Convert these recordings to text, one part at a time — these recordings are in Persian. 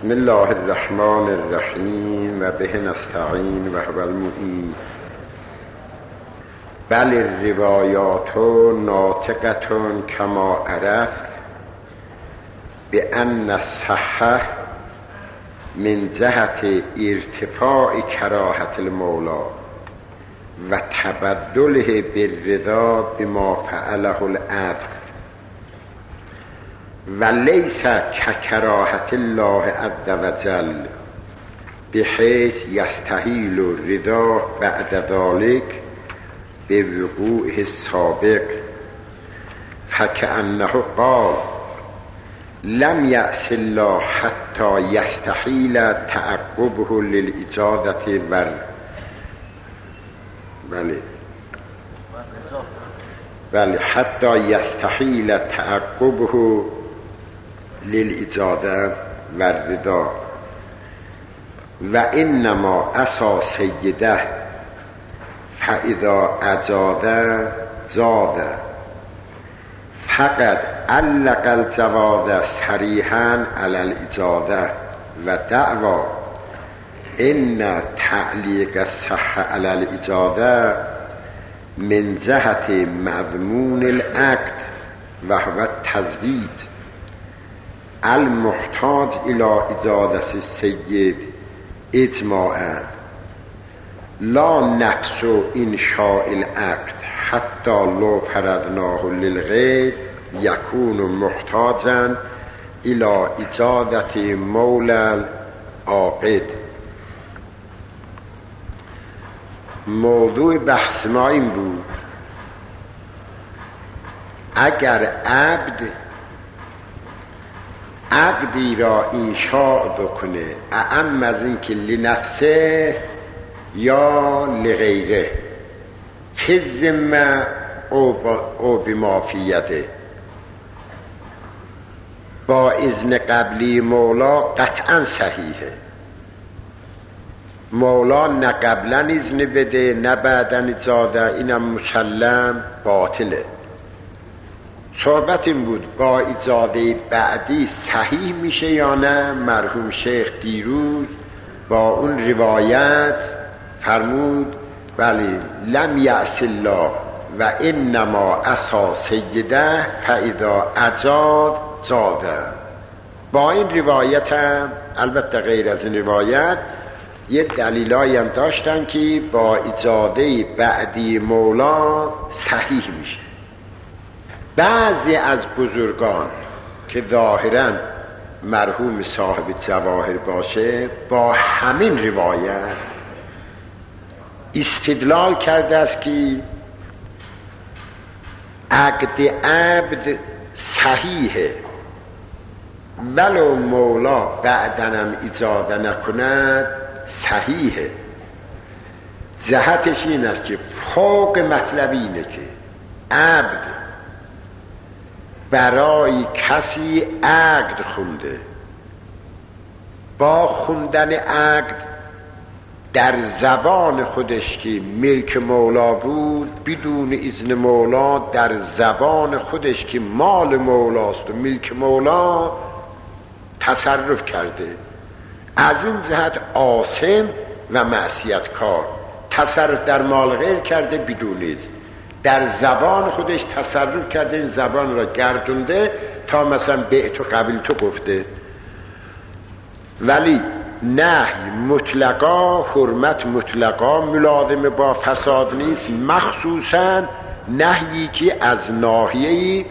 بسم الله الرحمن الرحیم و به نستعین و هو المعین. بل الروایات ناطقة کما عرفت بأن الصحة من جهت ارتفاع کراهة المولا و تبدله بالرضا بما فعله العبد و لیس ککراهة الله عز وجل بحیث یستحیل الرضا بعد ذلك بوقوعه السابق، فکأنه قال لم یأس الله حتی یستحیل تعقبه للإجازة بله حتی یستحیل تعقبه للإجازة والرضا و انما اسا سیده فاذا اجاز زاد فقط علق الجواز صریحا علی الإجازة و دعوا ان تعلیق الصحة علی الإجازة من جهت مضمون العقد و هو التزویج المحتاج الى اجازة السید اجماعا لا نقص انشاء العقد حتی لو فرضناه للغیر یکون محتاجا الى اجازة مولا العاقد. موضوع بحث ما این بود اگر عقدی را انشاء بکنه اعم از این که لنفسه یا لغیره فی الذمه او بما فی یده، با اذن قبلی مولا قطعا صحیحه. مولا نه قبلا اذن بده نه بعدا اجازه، اینم مسلم باطله. صحبت این بود با اجازه بعدی صحیح میشه یا نه. مرحوم شیخ دیروز با اون روایت فرمود بله لم یأس الله و انما اسا سیده فاذا اجاز زاده. با این روایت هم البته غیر از این روایت یه دلیلایی هم داشتن که با اجازه بعدی مولا صحیح میشه. بعضی از بزرگان که ظاهرا مرحوم صاحب جواهر باشه با همین روایت استدلال کرده است که عقد عبد صحیحه ولو مولا بعدنم اجازه نکند صحیحه. جهتش این است که فوق مطلب اینه که عبد برای کسی عقد خونده، با خوندن عقد در زبان خودش که ملک مولا بود بدون اذن مولا در زبان خودش که مال مولاست و ملک مولا تصرف کرده. از این جهت آثم و معصیت کار. تصرف در مال غیر کرده بدون اذن، در زبان خودش تصرف کرده، این زبان را گردونده تا مثلا بعت و قبیل تو گفته. ولی نهی مطلقا حرمت مطلقا ملازم با فساد نیست، مخصوصا نهیی که از ناحیه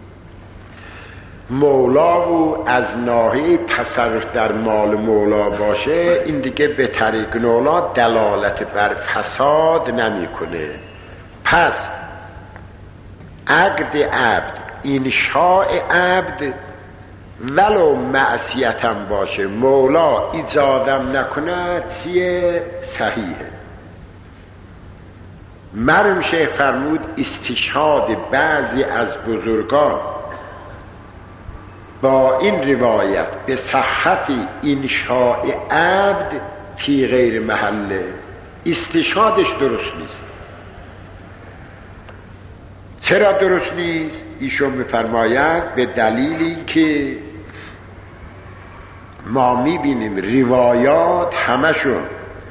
مولا و از ناحیه تصرف در مال مولا باشه، این دیگه به طریق مولا دلالت بر فساد نمیکنه. پس عقد عبد انشاء عبد ولو معصیتم باشه مولا اجازم نکنه چیه؟ صحیحه. مرحوم شیخ فرمود استشهاد بعضی از بزرگان با این روایت به صحت انشاء عبد فی غیر محله، استشهادش درست نیست. چرا درست نیست؟ ایشون میفرماید به دلیل این که ما میبینیم روایات همشون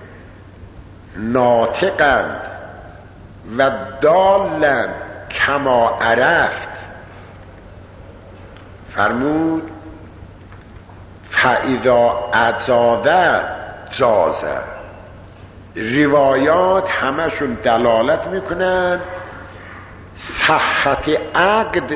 ناطقند و دالن کما عرفت. فرمود فاذا اجازه جازه. روایات همشون دلالت میکنن صحت عقد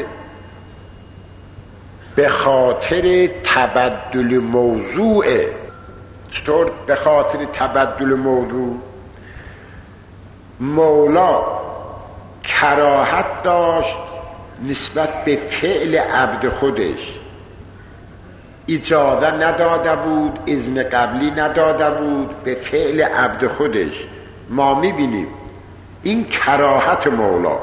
به خاطر تبدل موضوع. چطور به خاطر تبدل موضوع؟ مولا کراهت داشت نسبت به فعل عبد خودش، اجازه نداده بود، اذن قبلی نداده بود به فعل عبد خودش. ما میبینیم این کراهت مولا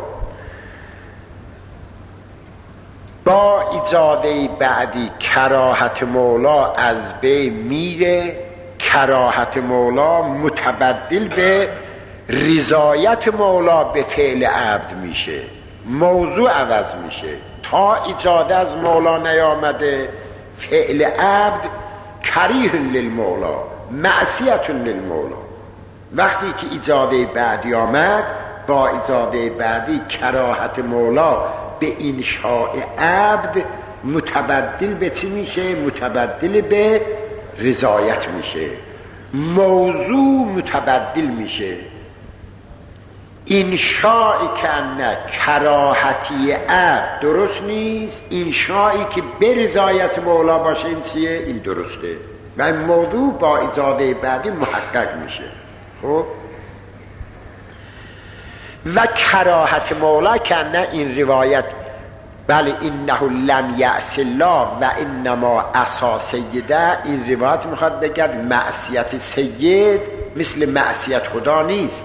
با اجازه بعدی کراهت مولا از بین میره. کراهت مولا متبدل به رضایت مولا به فعل عبد میشه، موضوع عوض میشه. تا اجازه از مولا نیامده فعل عبد کریه للمولا، معصیت للمولا. وقتی که اجازه بعدی آمد، با اجازه بعدی کراهت مولا به انشاء عبد متبدل به چی میشه؟ متبدل به رضایت میشه، موضوع متبدل میشه. انشائی که نه کراهتی عبد درست نیست، انشائی که به رضایت مولا باشه این چیه؟ این درسته و این موضوع با اجازه بعدی محقق میشه. خب و کراهت مولا که نه این روایت بله انه لم یعص الله و انما عصا سیده، این روایت میخواد بگد معصیت سید مثل معصیت خدا نیست،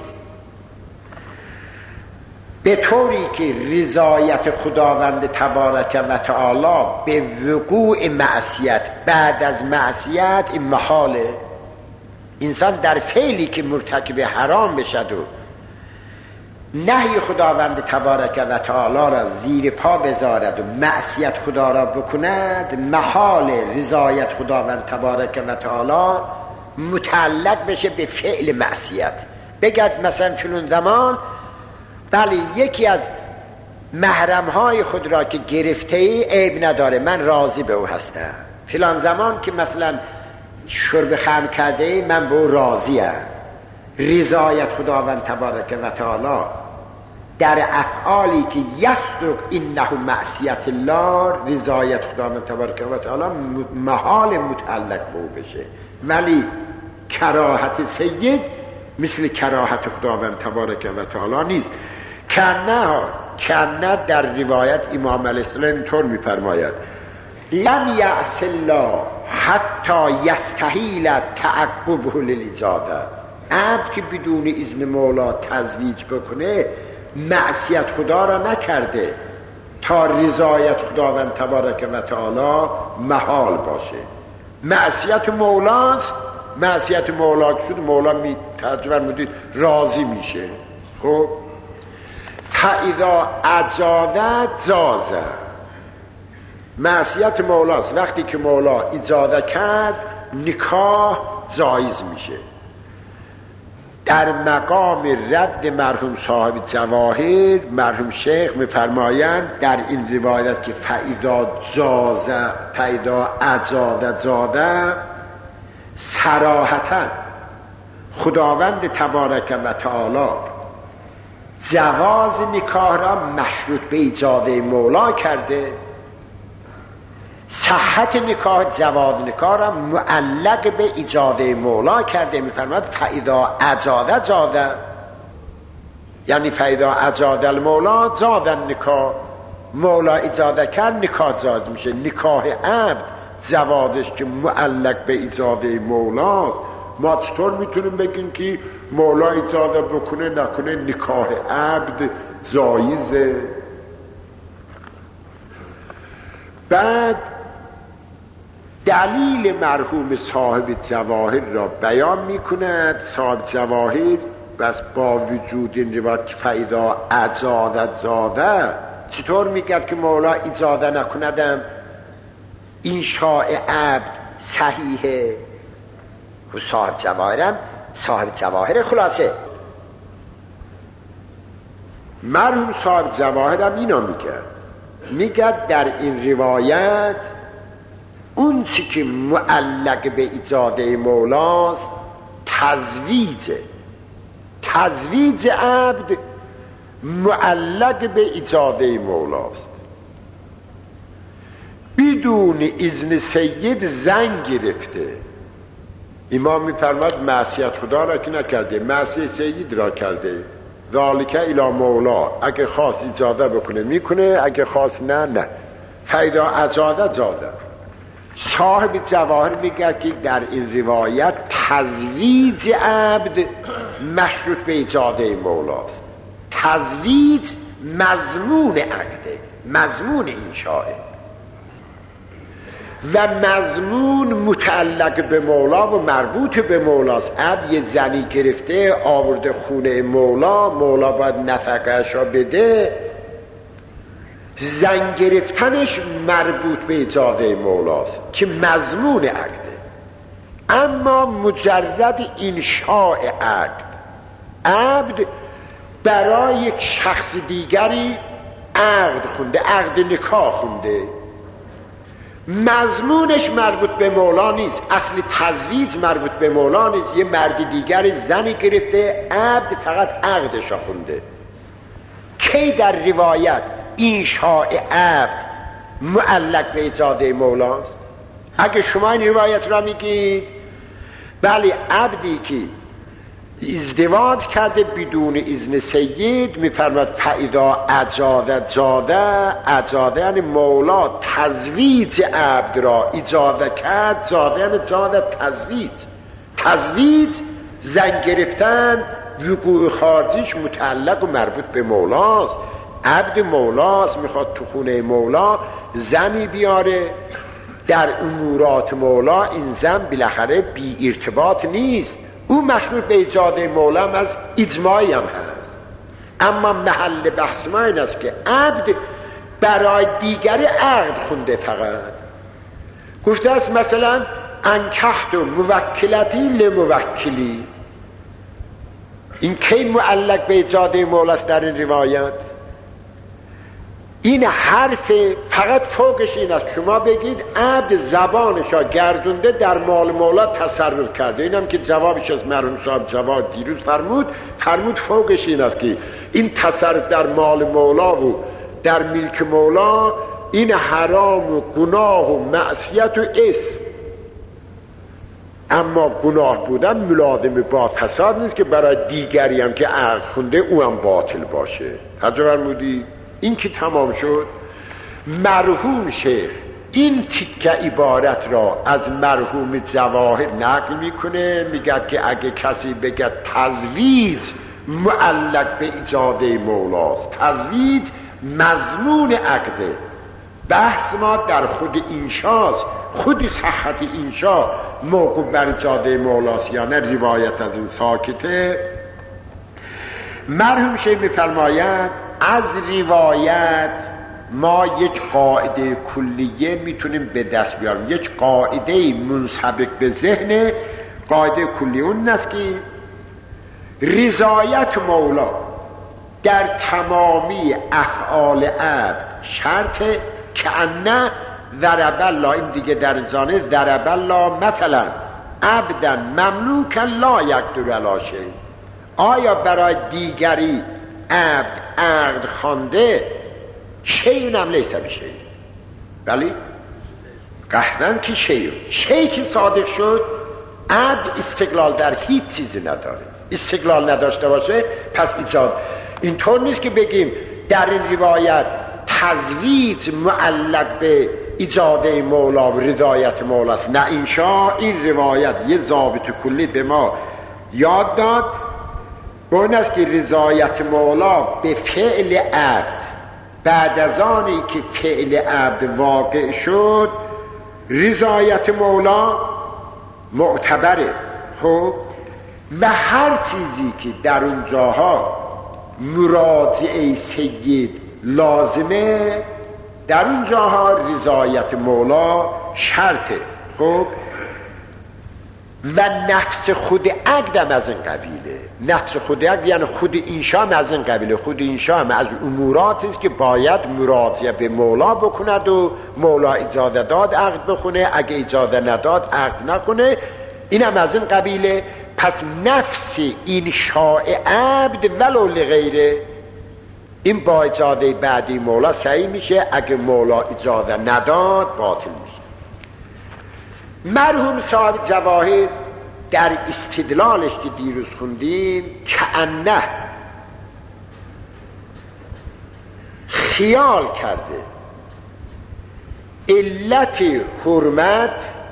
به طوری که رضایت خداوند تبارک و تعالی به وقوع معصیت بعد از معصیت این محاله. انسان در فعلی که مرتکب حرام بشد و نهی خداوند تبارک و تعالی را زیر پا بذارد و معصیت خدا را بکند، محال رضایت خداوند تبارک و تعالی متعلق بشه به فعل معصیت. بگد مثلا فلان زمان بله یکی از محرمهای خود را که گرفته ای عیب نداره، من راضی به او هستم. فلان زمان که مثلا شرب خمر کرده ای من به او راضیم. رضایت خداوند تبارک و تعالی در افعالی که یصدق انه معصیت الله، رضایت خداوند تبارک و تعالی محال متعلق به او بشه. ولی کراهت سید مثل کراهت خداوند تبارک و تعالی نیست. کنه در روایت امام علیه السلام اینطور میفرماید لم یعص الله حتی یستحیل تعقبه للاجازه. عبد که بدون اذن مولا تزویج بکنه معصیت خدا را نکرده تا رضایت خداوند تبارک و تعالی محال باشه. معصیت مولاست، معصیت مولا که شد مولا ترجمه مدید راضی میشه. خب فاذا اجازه جازه، معصیت مولاست، وقتی که مولا اجازه کرد نکاح جایز میشه. در مقام رد مرحوم صاحب جواهر مرحوم شیخ میفرمایند در این روایت که فاذا جازه فاذا اجازه جازه، صراحتا خداوند تبارک و تعالی جواز نکاح را مشروط به اجازه مولا کرده، صحت نکاح جواز نکاح را معلق به اجازه مولا کرده. میفرماید فاذا اجازه جازه، یعنی فاذا اجازه المولا جاز النکاح، مولا اجازه کرد نکاح جاز میشه. نکاح عبد جوازش که معلق به اجازه مولا، ما چطور میتونیم بگیم که مولا اجازه بکنه نکنه نکاح عبد جایزه؟ بعد دلیل مرحوم صاحب جواهر را بیان میکند. صاحب جواهر بس با وجود این روایت فاذا اجازه جازه چطور میگه که مولا اجازه نکندم انشاء عبد صحیحه. و صاحب جواهرم صاحب جواهر خلاصه. مرحوم صاحب جواهرم اینا میگه در این روایت اون چی که معلق به اجاده مولاست تزویج عبد معلق به اجاده مولاست. بدون اذن سید زن گرفته. امام میفرماد معصیت خدا را که نکرده، معصیت سید را کرده. ذالک الی مولا، اگه خواست اجاده بکنه میکنه، اگه خواست نه. فیدا اجاده جاده. صاحب جواهر میگه که در این روایت تزویج عبد مشروط به اجاده مولاست. تزویج مضمون عقده، مضمون انشاءه و مضمون متعلق به مولا و مربوط به مولاست. عبد یه زنی گرفته آورده خونه مولا باید نفقه‌اش را بده. زن گرفتنش مربوط به اجاده مولاست که مضمون عقده. اما مجرد انشاء عقد برای یک شخص دیگری عقد خونده، عقد نکاح خونده، مضمونش مربوط به مولا نیست. اصل تزویج مربوط به مولا نیست. یه مرد دیگری زنی گرفته، عبد فقط عقدش خونده. کی در روایت انشاء عبد معلق به اجاده مولاست؟ اگه شما این روایت را میگید بله، عبدی که ازدواج کرده بدون اذن سید، میفرماد فاذا اجاده یعنی مولا تزویج عبد را اجاده کرد. جاده یعنی جاده تزویج زن گرفتن، وقوع خارجیش متعلق و مربوط به مولاست. عبد مولاست، میخواد تو خونه مولا زنی بیاره. در امورات مولا این زن بالاخره بی ارتباط نیست، او مشروط به اجاده مولا از اجماعی هم هست. اما محل بحث ما این است که عبد برای دیگری عقد خونده. فقط گفته است مثلا انکحت موکلتی لموکلی. این کی معلق به اجاده مولاست در این روایت؟ این حرف فقط فوقش این است شما بگید عبد زبانشا گردونده در مال مولا تصرف کرده. اینم که جوابش از مرحوم صاحب جواد دیروز فرمود فوقش این است که این تصرف در مال مولا و در ملک مولا این حرام و گناه و معصیت و اسم. اما گناه بودن ملازم با فساد نیست که برای دیگری هم که عقد خونده او هم باطل باشه. توجه فرمودید؟ این که تمام شد. مرحوم شیخ این تیکه عبارت را از مرحوم جواهر نقل میکنه، میگه که اگه کسی بگه تزویج معلق به اجاده مولاست، تزویج مضمون عقده. بحث ما در خود انشاست، خود صحت انشا موقوف بر اجاده مولاست یا نه روایت از این ساکته. مرحوم شیخ میفرماید از روایت ما یک قاعده کلیه میتونیم به دست بیاریم، یک قاعده منسبق به ذهن. قاعده کلیه اون است که رضایت مولا در تمامی افعال عبد شرط که انه ضرب الله، این دیگه در زانه ضرب الله مثلا عبدا مملوکا لا یقدر علی شیء. آیا برای دیگری عقد خوانده شیء هم لیس بشیء؟ بلی قطعاً که شیء که صادق شد عبد استقلال در هیچ چیزی نداره. استقلال نداشته باشه پس ایجاد. اینطور نیست که بگیم در این روایت تزویج معلق به اجاده مولا و رضایت مولاست. نه انشاء. این روایت یه ضابط کلی به ما یاد داد، اون است که رضایت مولا به فعل عبد بعد از آنی که فعل عبد واقع شد رضایت مولا معتبره. خب و هر چیزی که در اون جاها مراجعه سید لازمه در اون جاها رضایت مولا شرطه. خب و نفس خود عقدم از این قبیله. نفس خود عقد یعنی خود انشا هم از این قبیله. خود انشا هم از اموراتی است که باید مراجعه به مولا بکند و مولا اجازه داد عقد بخونه، اگه اجازه نداد عقد نکنه. این هم از این قبیله. پس نفس انشاء عبد ولو لغیره، این با اجازه بعدی مولا صحیح میشه، اگه مولا اجازه نداد باطل میشه. مرحوم صاحب جواهر در استدلالش که دیروز خوندیم کأنه خیال کرده علت حرمت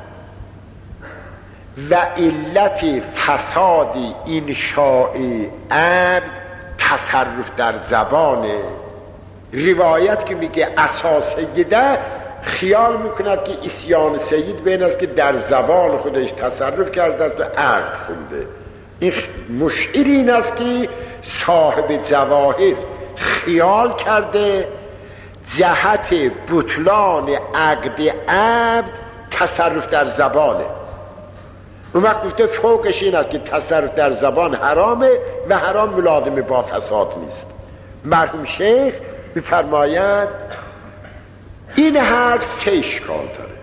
و علت فساد انشاء عبد تصرف در زبانه. روایت که میگه اساس سیده خیال میکند که اسیان سید بین است که در زبان خودش تصرف کرده است و عقد خونده. این مشعر این است که صاحب جواهر خیال کرده جهت بطلان عقد عبد تصرف در زبانه. اون وقت گفته فوقش این است که تصرف در زبان حرامه و حرام ملازم با فساد نیست. مرحوم شیخ می‌فرماید این حرف سه اشکال داره.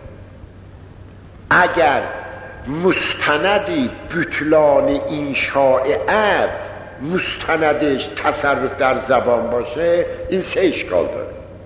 اگر مستندی بطلان انشاء عبد مستندش تصرف در زبان باشه، این سه اشکال داره.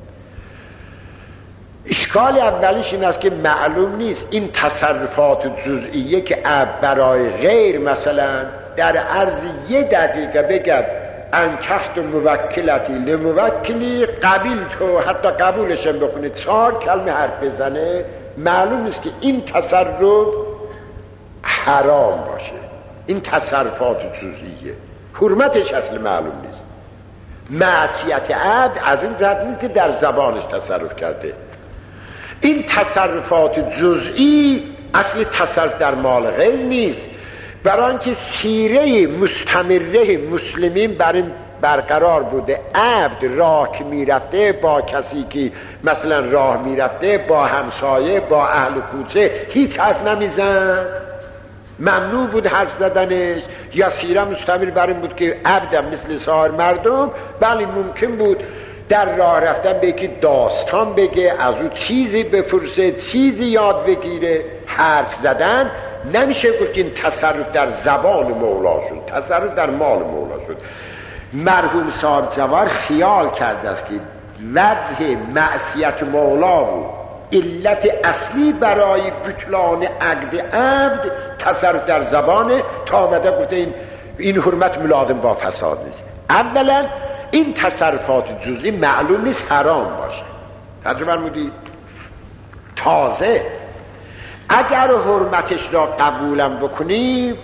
اشکال اولیش این است که معلوم نیست این تصرفات جزئیه که عبد برای غیر مثلا در عرض 1 دقیقه بگد انکحت موکلتی لموکلی قبیل تو، حتی قبولش هم بخونه 4 کلمه حرف بزنه، معلوم نیست که این تصرف حرام باشه. این تصرفات جزئیه حرمتش اصل معلوم نیست. معصیت عبد از این جهت نیست که در زبانش تصرف کرده. این تصرفات جزئی اصل تصرف در مال غیر نیست، برای آنکه سیره مستمره مسلمین بر این برقرار بوده عبد راه که میرفته با کسی که مثلا راه میرفته با همسایه با اهل کوچه هیچ حرف نمیزن، ممنوع بود حرف زدنش. یا سیره مستمر بر این بود که عبدم مثل سایر مردم بله ممکن بود در راه رفتن به یکی داستان بگه، از او چیزی بپرسه، چیزی یاد بگیره. حرف زدن نمیشه گفت این تصرف در زبان مولا شد، تصرف در مال مولا شد. مرحوم صاحب جواهر خیال کرده است که وجه معصیت مولا و علت اصلی برای بطلان عقد عبد تصرف در زبان، تا آمده گفته این حرمت ملازم با فساد نیست. اولا این تصرفات جزئی معلوم نیست حرام باشه. تجربه فرمودید. تازه اگر حرمتش را قبولم بکنیم،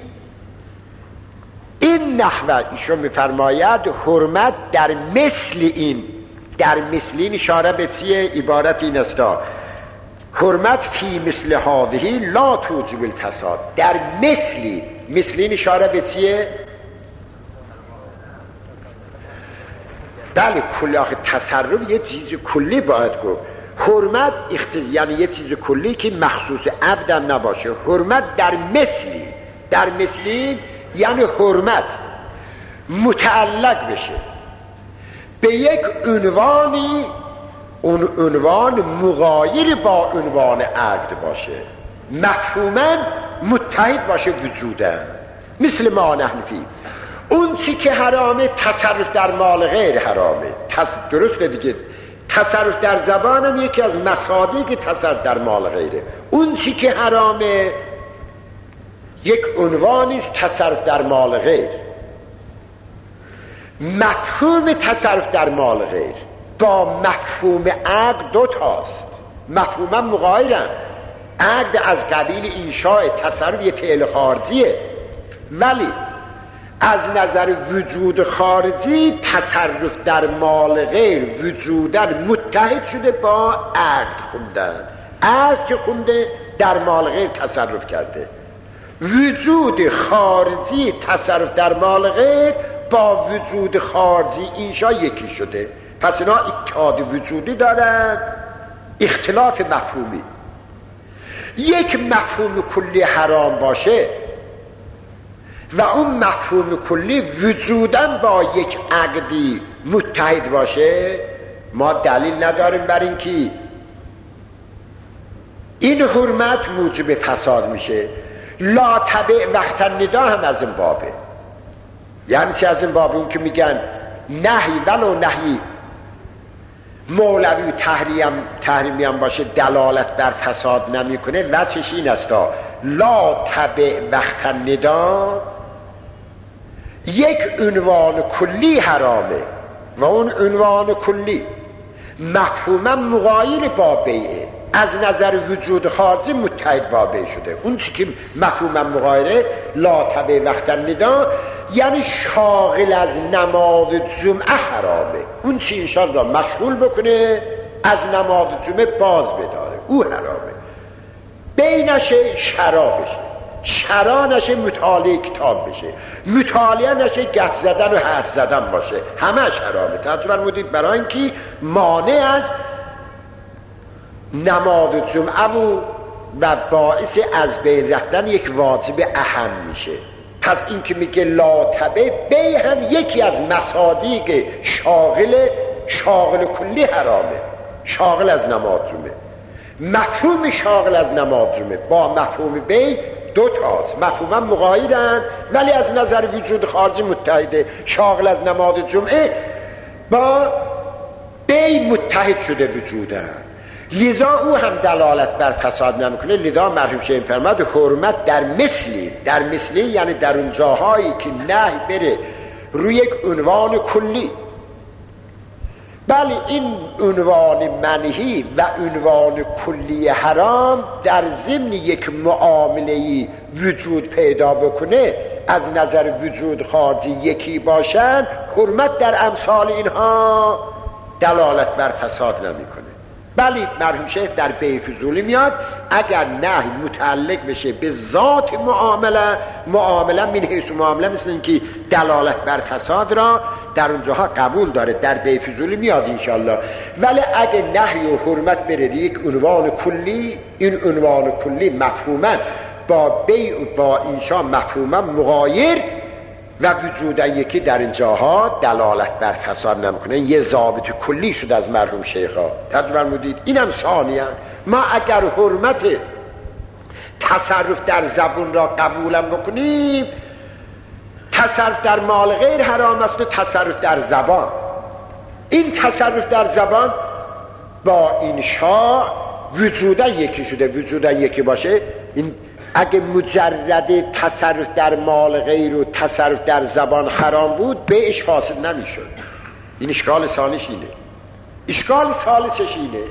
این نحوه ایشون میفرماید حرمت در مثل این، در مثل این اشاره به چیه؟ عبارت این است حرمت فی مثل هذه لا توجب الفساد. در مثل این اشاره به چیه؟ بله کلی. آخه تصرف یه چیز کلی باید گفت. حرمت یعنی یه چیز کلی که مخصوص عبدم نباشه. حرمت در مثلی یعنی حرمت متعلق بشه به یک عنوانی، اون عنوان مغایر با عنوان عقد باشه، مفهوما متحد باشه وجودا. مثل ما نحن فی اون چی که حرامه تصرف در مال غیر حرامه. درسته دیگه. تصرف در زبانم یکی از مصادیق که تصرف در مال غیره. اون چی که حرامه یک عنوانی است تصرف در مال غیر. مفهوم تصرف در مال غیر با مفهوم عقد دو تاست، مفهوما مغایرن. عقد از قبیل انشاء تصرف یه فعل خارجیه، ولی از نظر وجود خارجی تصرف در مال غیر وجودن متحد شده با عقد خوندن. عقد که خونده در مال غیر تصرف کرده. وجود خارجی تصرف در مال غیر با وجود خارجی انشا یکی شده. پس اینا اتحاد وجودی دارن، اختلاف مفهومی. یک مفهوم کلی حرام باشه و اون مفهوم کلی وجوداً با یک عقدی متحد باشه، ما دلیل نداریم بر این که این حرمت موجب فساد میشه. لا تبع وقت الندا هم از این بابه. یعنی چه از این بابه؟ اون که میگن نهی ولو نهی مولوی و تحریمی هم باشه دلالت بر فساد نمیکنه، وجهش این است لا تبع وقت الندا یک عنوان کلی حرامه و اون عنوان کلی مفهوما مغایر با بیعه، از نظر وجود خارجی متحد با بیع شده. اون چی که مفهوما مغایره لا تبع وقت الندا یعنی شاغل از نماز جمعه حرامه. اون چی انشان را مشغول بکنه از نماز جمعه باز بداره او حرامه. بیع نشه شرا بشه، شرا نشه مطالعه کتاب بشه، مطالعه نشه گپ زدن و حرف زدن باشه، همه حرامه. توجه فرمودید؟ برای اینکه مانع از نماز جمعه و باعث از بین رفتن یک واجب اهم میشه. پس این که میگه لا تبع بیع هم یکی از مصادیق شاغل کلی حرامه، شاغل از نماز جمعه. مفهوم شاغل از نماز جمعه با مفهوم بیع دو تاست، مفهوما مغایرند ولی از نظر وجود خارجی متحده. شاغل از نماز جمعه با بیع متحد شده وجودن، لذا او هم دلالت بر فساد نمیکنه. لذا مرحوم شیخ فرمود حرمت در مثلی یعنی در اون جاهایی که نهی بره روی یک عنوان کلی. بله این عنوان منهی و عنوان کلی حرام در ضمن یک معامله‌ای وجود پیدا بکنه از نظر وجود خارجی یکی باشن، حرمت در امثال اینها دلالت بر فساد نمیکنه. بلی مرحوم شیخ در بیع فضولی میاد اگر نهی متعلق بشه به ذات معامله من حیث معامله، مثل اینکه دلالت بر فساد را در اونجاها قبول داره، در بیع فضولی میاد انشالله. ولی اگه نهی و حرمت بره یک عنوان کلی، این عنوان کلی مفهوما با بیع و با انشا مفهوما مغایر و وجودا یکی در این جاها دلالت بر فساد نمیکنه. یه ضابط کلی شد از مرحوم شیخا. توجه فرمودید؟ اینم ثانیاً ما اگر حرمت تصرف در زبون را قبولم بکنیم، تصرف در مال غیر حرام است و تصرف در زبان. این تصرف در زبان با انشا وجودا یکی شده، وجودا یکی باشه. این اگه مجرد تصرف در مال غیر و تصرف در زبان حرام بود بیعش فاسد نمیشد. این اشکال ثانیش اینه. اشکال ثالثش اینه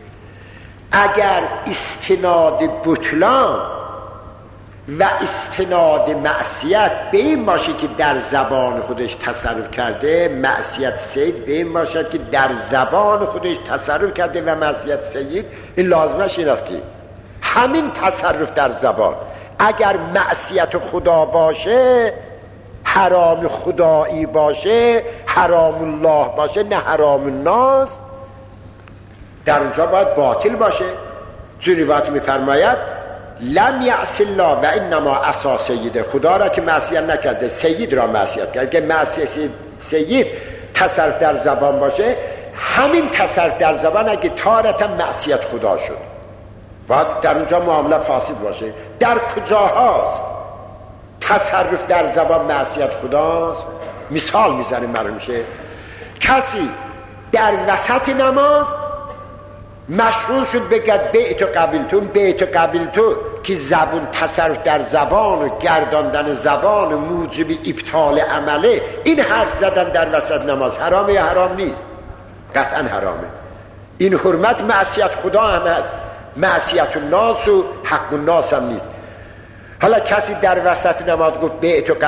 اگر استناد بطلان و استناد معصیت به این باشه که در زبان خودش تصرف کرده، معصیت سید به این باشه که در زبان خودش تصرف کرده و معصیت سید، این لازمش این است که همین تصرف در زبان اگر معصیت خدا باشه، حرام خدایی باشه، حرام الله باشه نه حرام الناس، در اونجا باید باطل باشه. چون روایت میفرماید لم یعص الله و انما عصا سیده، خدا را که معصیت نکرده سید را معصیت کرد. که معصیت سید تصرف در زبان باشه، همین تصرف در زبان اگه تارتا معصیت خدا شد باید در اونجا معامله فاسد باشه. در کجاهاست تصرف در زبان معصیت خداست؟ مثال میزنه مرحوم شیخ. کسی در وسط نماز مشغول شد بگد بیعت قبیلتو که زبان تصرف در زبان و گرداندن زبان و موجب ابطال عمله، این حرف زدن در وسط نماز حرامه یا حرام نیست؟ قطعا حرامه. این حرمت معصیت خدا هم هست، معصیت الناس و حق الناس هم نیست. حالا کسی در وسط نماز گفت بیعت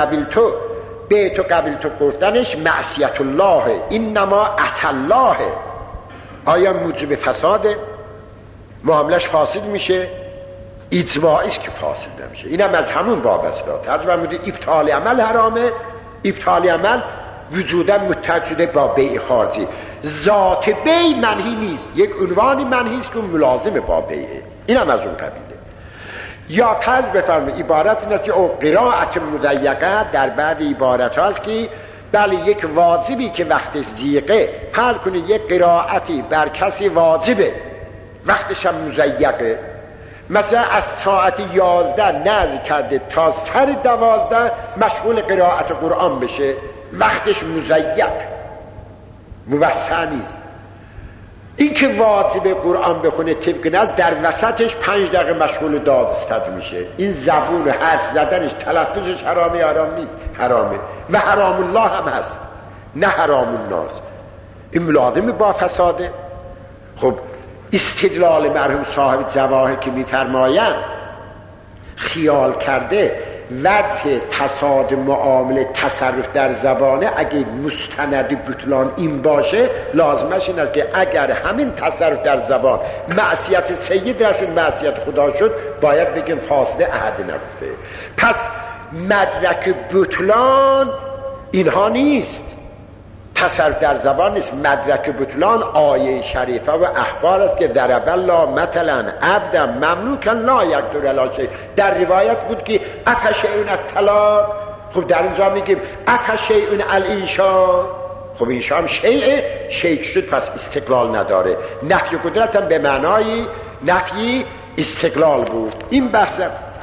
قبیلتو گفتنش معصیت الله، اینما عصی الله، آیا موجب فساده؟ معاملش فاسد میشه؟ اجماعیش که فاسد نمیشه. اینم از همون باب است. تجربه میدید ابطال عمل حرامه، ابطال عمل وجودا متحد شده با بیع خارجی. ذات بیع منهی نیست، یک عنوان منهی است که ملازم با بیعه، اینم از اون قبیله. یا فرض بفرمایید عبارت این است که او قرائت مضیقه در بعد عبارت هاست که بله یک واجبی که وقتش ضیقه، فرض کنید یک قرائتی بر کسی واجبه وقتش هم مضیقه، مثلا از ساعت 11 نذر کرده تا سر 12 مشغول قرائت قرآن بشه، وقتش مضیق موسع نیست. این که واجب قرآن بخونه طبق نظر در وسطش 5 دقیقه مشغول دادستد میشه، این زبون حرف زدنش تلفظش حرامه یا حرام نیست؟ حرامه و حرام الله هم هست نه حرام الناس. این ملازم با فساده. خب استدلال مرحوم صاحب جواهر که میفرمایند خیال کرده وجه فساد معامله تصرف در زبانه اگه مستند بطلان این باشه، لازمش این است که اگر همین تصرف در زبان معصیت سید در شد، معصیت خدا شد، باید بگیم فاسده احد نگفته. پس مدرک بطلان اینها نیست، تصرف در زبان نیست. مدرک بطلان آیه شریفه و اخبار است که ضرب الله مثلا عبدا مملوکا لا یقدر علی شیء. در روایت بود که افشیء الطلاق، خب در اینجا میگیم افشیء الانشاء، خب اینشا هم شیء شد، پس استقلال نداره. نفی قدرت هم به معنای نفی استقلال بود. این بحث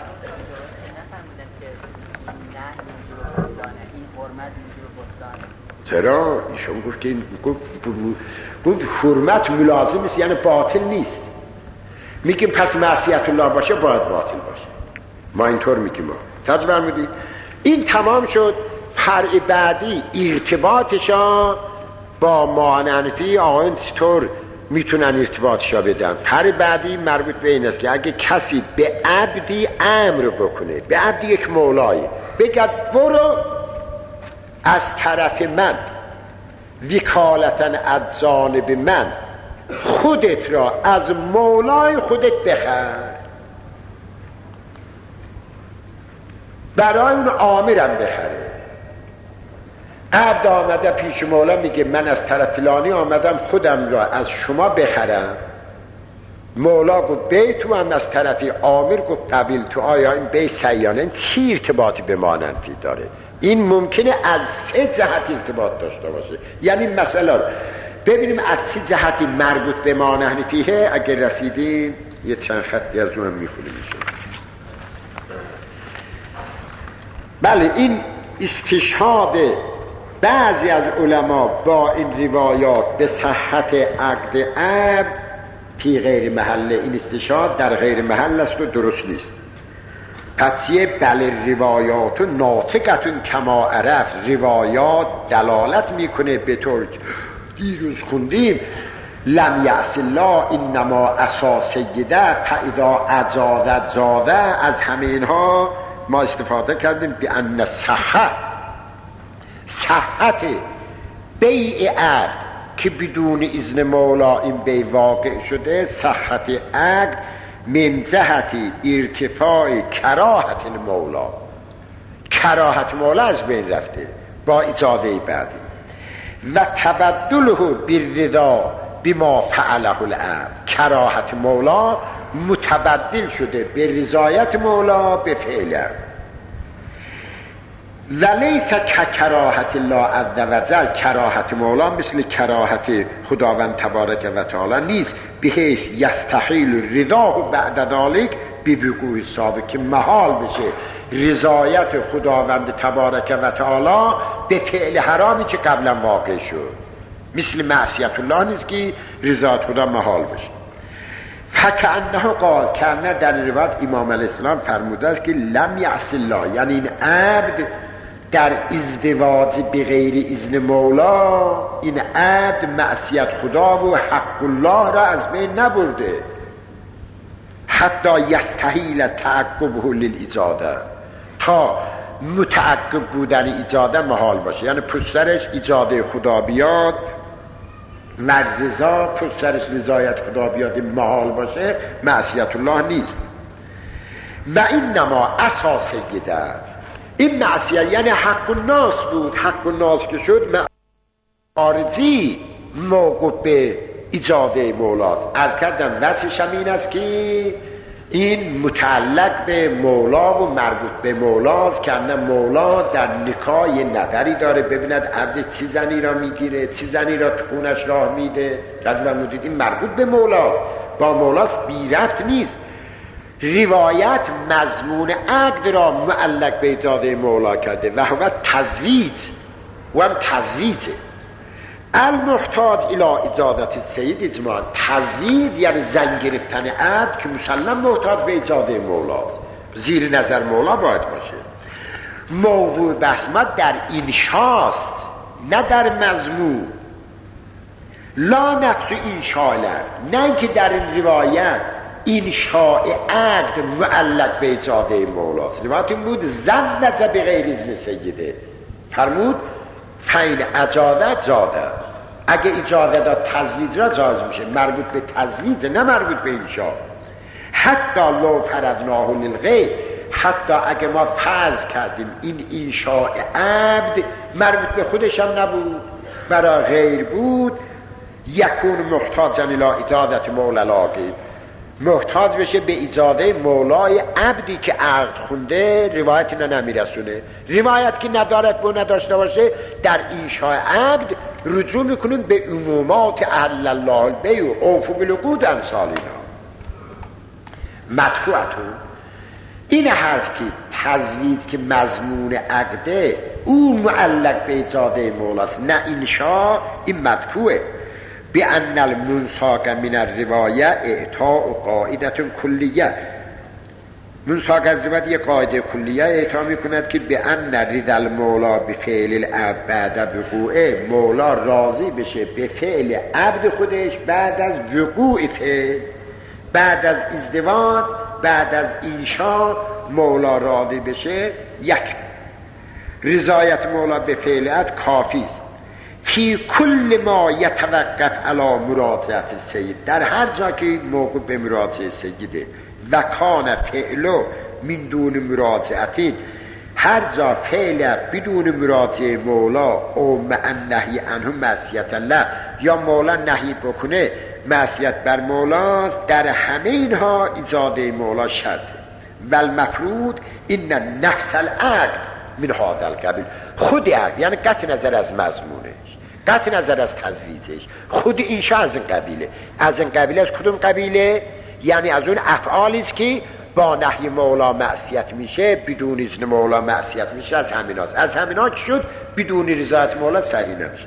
چرا؟ ایشون گفت که این گفت حرمت ملازم است، یعنی باطل نیست. میگیم پس معصیت الله باشه باید باطل باشه، ما اینطور میگیم. ما تجربه میدید. این تمام شد. فرع بعدی ارتباطشا با ماننفی آن چطور میتونن ارتباطشا بدن. فرع بعدی مربوط به این است که اگه کسی به عبدی امر بکنه، به عبدی یک مولایی بگد برو از طرف من وکالتن از جانب من خودت را از مولای خودت بخر، برای اون آمرم بخره. عبد آمده پیش مولا میگه من از طرف فلانی آمدم خودم را از شما بخرم. مولا گفت بی تو هم از طرف آمر گفت قبیل تو. آیا این بی سیانه چی ارتباطی به ماننفی داره؟ این ممکنه از 3 جهت ارتباط داشته باشه. یعنی مثلا ببینیم از چه جهتی مربوط به ماننفیه. اگر رسیدیم یه چند خطی از اونم میخونیم میشه. بله، این استشهاد بعضی از علما با این روایات به صحت عقد عبد فی غیر محله، این استشهاد در غیر محل است و درست نیست. پس یه بله روایات ناطقتون کما عرف، روایات دلالت میکنه به طور دیروز خوندیم لم یعص الله انما عصا سیده فاذا اجازت زاده. از همه اینها ما استفاده کردیم به ان صحت بیع عقد که بدون اذن مولا این بیع واقع شده، صحت عقد من جهت ارتفاع کراهت المولا، کراهت مولا از بین رفته با اجازه بعدی، و تبدله بالرضا بما فعله العبد، کراهت مولا متبدل شده به رضایت مولا به فعل. ولیس کراهت الله عز وجل، کراهت مولا مثل کراهت خداوند تبارک و تعالی نیست، بحیث یستحیل رضا بعد ذلک بوقوع سابق، که محال بشه رضایت خداوند تبارک و تعالی به فعل حرامی که قبلا واقع شد. مثل معصیت الله نیست که رضایت خدا محال بشه. فکأنه قال، کنه در روایت امام علیه السلام فرموده است که لم یعص الله، یعنی این عبد در ازدواج بغیر اذن مولا، این عبد معصیت خدا و حق الله را از بین نبرده، حتی یستحیل تعقبه للاجاده، تا متعقب بودن ایجاده محال باشه. یعنی پسرش ایجاده خدا بیاد و رضا پسرش رضایت خدا بیاد محال باشه، معصیت الله نیست. و این نما اساس گده، این معصیت یعنی حق الناس بود، حق الناس که شد خارجی موقوف به ایجاده مولاست. عرض کردم وجهش این است که این متعلق به مولا و مربوط به مولاست که نه مولا در نکاح یه نظری داره ببیند عبد چی زنی را میگیره، چی زنی را خونش راه میده. جدول مدید این مربوط به مولاست، با مولاست، بی ربط نیست. روایت مضمون عقد را معلق به اجازه مولا کرده و هو تزویج و هم تزویجه. المحتاج الى اجازت السید اجماعا. تزویج یعنی زن گرفتن عبد که مسلم محتاج به اجازه مولاست، زیر نظر مولا باید باشه. موضوع بحث ما در انشاست نه در مضمون. لا نقص انشاء العقد، نه اینکه در این روایت انشاء عقد معلق به اجازه مولاست. روایت این بود زن نجا به غیر اذن سیده، فرمود فین اجازه جاده، اگه اجازه داد تزویج را جایز میشه، مربوط به تزویج نه مربوط به انشاء. حتی لو فرضناه للغیر، حتی اگه ما فرض کردیم این انشاء عبد مربوط به خودش هم نبود، برای غیر بود، یکون محتاجا الی اجازت مولا لاغی، محتاج بشه به اجازه مولای عبدی که عقد خونده. روایت اینا نمیرسونه. روایت که ندارد و نداشته باشه در انشاء عقد رجوع میکنیم به عمومات اهل الله البیع و اوفوا بالعقود امثال اینا. مدفوعتون این حرف که تزویج که مضمون عقده او معلق به اجازه مولاست نه انشاء، این مدفوعه. بأن المنساق من الروایه اعطاء قاعده کلیه. منساق از روایت یک قاعده کلیه اعطا میکند که بأن رضا المولا به فعل العبد بعد وقوعه، مولا راضی بشه به فعل عبد خودش بعد از وقوع فعل، بعد از ازدواج، بعد از انشاء مولا راضی بشه. یک رضایت مولا به فعل عبد کافی است. فی کل ما یتوقف علی مراجعت السید، در هر جا که موقع به مراجعه سیده. و کان فعلو من دون مراجعتی، هر جا فعل بدون مراجعه مولا او مع النهی عنه معصیت الله، یا مولا نهی بکنه معصیت بر مولا، در همه اینها اجازه مولا شرطه. و المفروض این نفس العقد من هذا القبیل، خود عقد یعنی قطع نظر از مضمونش، قطع نظر از تزویجش، خود انشاء از این قبیله. از این قبیله از کدوم قبیله؟ یعنی از اون افعالی است که با نهی مولا معصیت میشه، بدون اذن مولا معصیت میشه. از همیناست. از همینا شد بدون رضایت مولا صحیح نمیشه.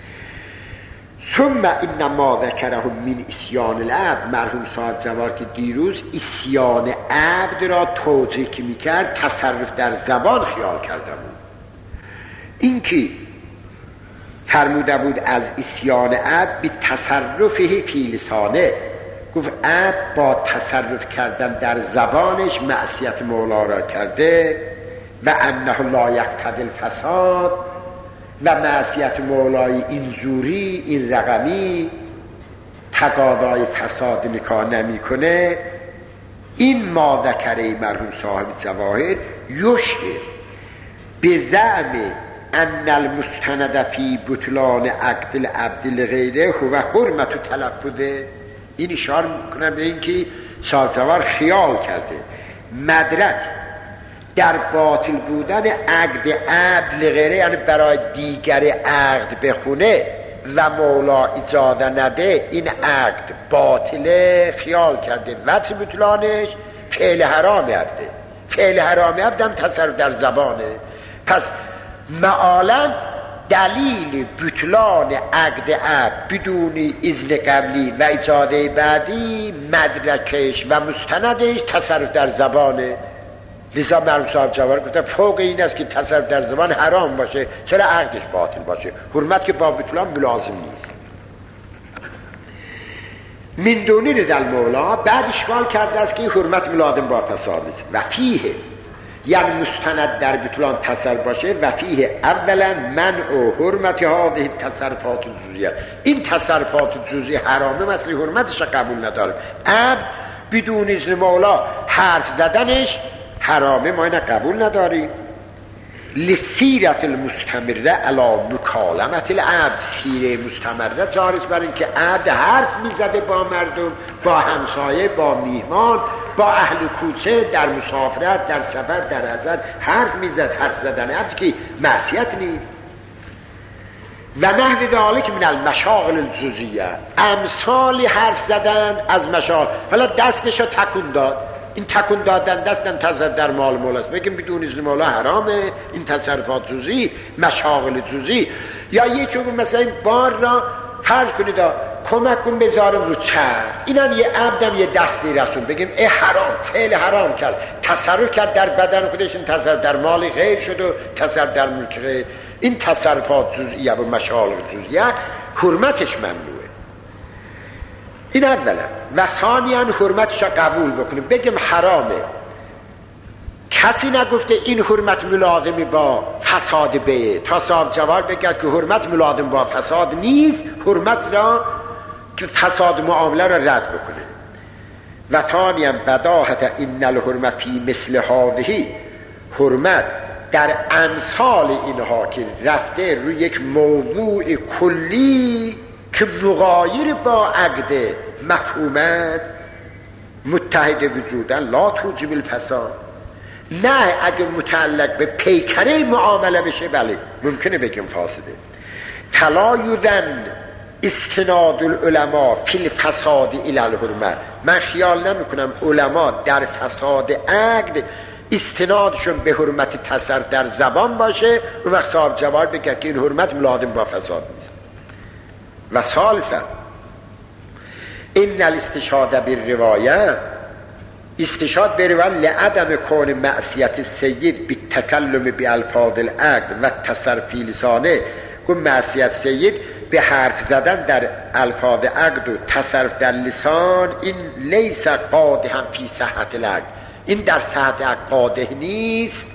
ثم انما ذکره من اسیان العبد، مرحوم صاحب جوار که دیروز اسیان عبد را توجیه که میکرد تصرف در زبان خیال کرده بود. این که فرموده بود از اسیان عبد به تصرفه فی لسانه، گفت عبد با تصرف کردن در زبانش معصیت مولا را کرده. و انه لا یقتضی الفساد، و معصیت مولای این زوری این رقمی تقاضای فساد نکاح نمی کنه. این ما ذکره مرحوم صاحب جواهر یشعر به زعم ان المستند فی بطلان عقد العبد لغیره هو حرمت تلفظه. این اشاره میکنه به این که صاحب جواهر خیال کرده مدرک در باطل بودن عقد عبد لغیره، یعنی برای دیگر عقد بخونه و مولا اجازه نده این عقد باطله، خیال کرده وجه بطلانش فعل حرام عبده. فعل حرام عبدم تصرف در زبانه. پس معالا دلیل بطلان عقد عبد بدون اذن قبلی و اجازه بعدی مدرکش و مستندش تصرف در زبانه. لذا مرحوم صاحب جواهر گفته فوق این است که تصرف در زبان حرام باشه، چرا عقدش باطل باشه؟ حرمت که با بطلان ملازم نیست. من دونی رضا المولا بعد اشکال کرده است که این حرمت ملازم با فساد نیست. و فیه یعنی مستند در بطلان تصرف باشه. و فیه اولا منع و حرمت هذه تصرفات جزئیه، این تصرفات جزئی حرامه، مثل حرمتش قبول نداره. عبد بدون اذن مولا حرف زدنش حرامه، ما اینه قبول نداریم. لسیرت المستمره علی مکالمت العبد، سیره مستمره جاری است بر این که عبد حرف میزده با مردم، با همسایه، با میهمان، با اهل کوچه، در مسافرت، در سفر، در حضر حرف میزد. حرف زدن عبد که معصیت نیست. و نحو ذالک من المشاغل الجزئیه، امثال حرف زدن از مشاغل. حالا دستشو تکون داد، این تکون دادن دستم تصرف در مال مولاست، بگیم بدون اذن مولا حرامه، این تصرفات جزئی، مشاغل جزئی. یا یکی مثلا این بار را فرض کنید کمک کن بذارم رو چرخ، اینم یه عبدم یه دستی رسون، بگیم ای حرام، فعل حرام کرد، تصرف کرد در بدن خودش، این تصرف در مال غیر شد و تصرف در ملک غیر. این تصرفات جزئیه و مشاغل جزئیه حرمتش ممنوعه. این اولا. و ثانیاً حرمتش را قبول بکنیم، بگیم حرامه، کسی نگفته این حرمت ملازمی با فساد بیه. تا صاحب جواب بگه که حرمت ملازم با فساد نیست، حرمت را که فساد معامله را رد بکنه. و ثانیاً بداهت این الحرمت فی مثل هذه، حرمت در امثال اینها که رفته روی یک موضوع کلی که مغایر با عقد مفهومت متحد وجودن، لا توجب الفساد. نه اگه متعلق به پیکره معامله بشه بله ممکنه بگیم فاسده. تلایدن استناد العلماء فی الفساد الی الحرمت، من خیال نمی کنم علما در فساد عقد استنادشون به حرمت تصرف در زبان باشه و وقت صاحب جواب بگه که این حرمت ملازم با فساد نیست. و ثالثا این الاستشهاد بالروایه، استشهاد بالروایه لعدم کون معصیت سید بالتکلم بالفاظ العقد و تصرف لسانه، که معصیت سید به حرف زدن در الفاظ عقد و تصرف در لسان، این لیس قادحا فی صحت العقد، این در صحت عقد قادح نیست.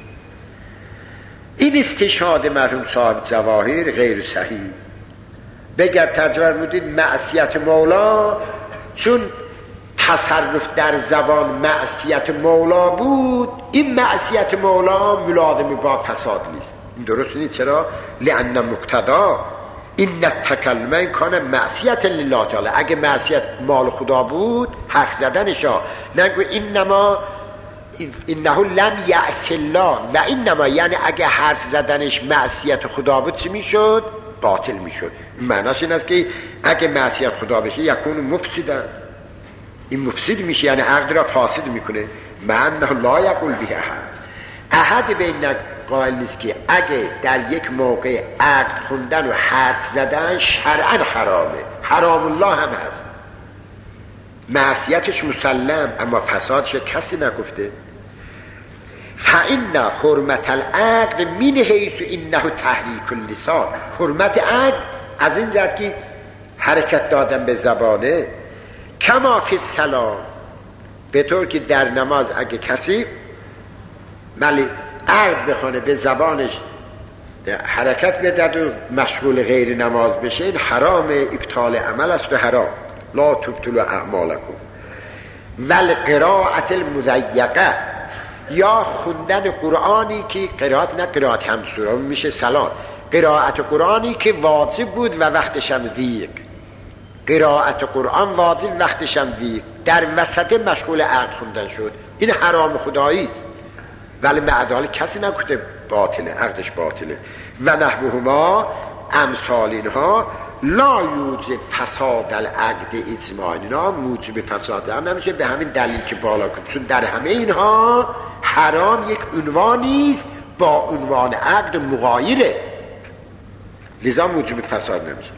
این استشهاد مرحوم صاحب جواهر غیر صحیح. بگر تجربه بودید معصیت مولا، چون تصرف در زبان معصیت مولا بود، این معصیت مولا ملازم با فساد نیست. این درست نیست. چرا؟ لأن مقتدا این تکلمه این کانه معصیت لله تعالی. اگه معصیت مال خدا بود حق زدنشا، نگو اینه لم یعص الله، و اینما یعنی اگه حرف زدنش معصیت خدا بود چی میشد؟ باطل میشد. معناش این است که اگه معصیت خدا بشه یکون مفسدن، این مفسد میشه یعنی عقد را فاسد میکنه. معنی لا یقول به احد به این قائل نیست که اگه در یک موقع عقد خوندن و حرف زدن شرعا حرامه، حرام الله هم هست، معصیتش مسلم، اما فسادش کسی نگفته. فإن حرمت العقد من حیث انه تحریک اللسان، حرمت عقد از این جهت که حرکت دادن به زبانه، کما فی الصلاة، به طور که در نماز اگه کسی ولی عقد بخونه به زبانش حرکت بدد و مشغول غیر نماز بشه، این حرام، ابطال عمل است و حرام. لا تبطلوا اعمالکم. ول قراءت المضیقه، یا خوندن قرآنی که قرائت نه قرائت همسوره میشه صلات، قرائت قرآنی که واجب بود و وقتش هم ضیق، قرائت قرآن واجب وقتش هم ضیق، در وسط مشغول عقد خوندن شد، این حرام خدایی است. ولی معدال کسی نگفته باطله، عقدش باطله. و نحوهما امثال اینها لا یوجب فساد العقد اجماعا، اینا موجب فساد هم نمیشه به همین دلیل که بالا کنید، چون در همه اینها حرام یک عنوانی است با عنوان عقد مغایره، لذا موجب فساد نمیشه.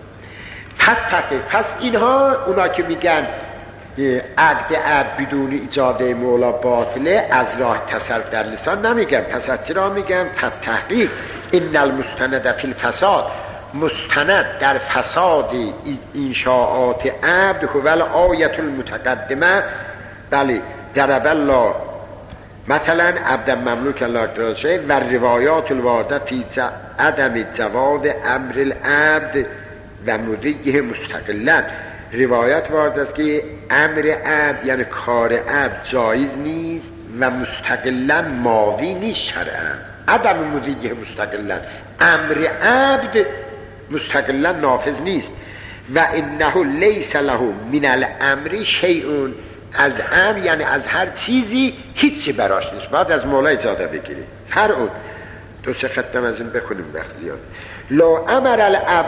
پس اینها اونا که میگن عقد عبد بدون اجازه مولا باطله، از راه تصرف در لسان نمیگن. پس از چرا میگن؟ تحقیق ان المستند فی الفساد، مستند در فساد انشاءات عبد هو الآیة المتقدمه. بله ضرب الله مثلا عبد مملوک الله اکرامه و روایات الوارده فی عدم جواز امر العبد و مضیه مستقلا، روایت وارد است که امر عبد یعنی کار عبد جایز نیست و مستقلا ماضی نیست شرعا. عدم مضیه مستقلا، امر عبد مستقلا نافذ نیست. و انه لیس له من الامر شیء، از امر یعنی از هر چیزی هیچی براش نیست، باید از مولا اجازه بگیری. فرعون دو سه خطم از این بخونیم وقت زیاد. لو امر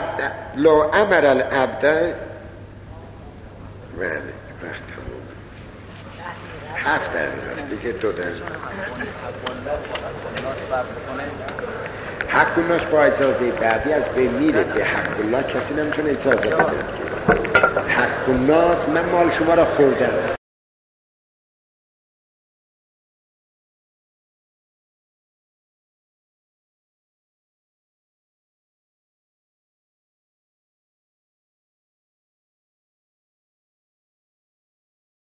العبد وقت تموم 7 دقیقه دیگه 2 دقیقه. حق الناس با اجازه بعدی از بین میره، به حق الله کسی نمیتونه اجازه بده. حق الناس من مال شما را خوردم.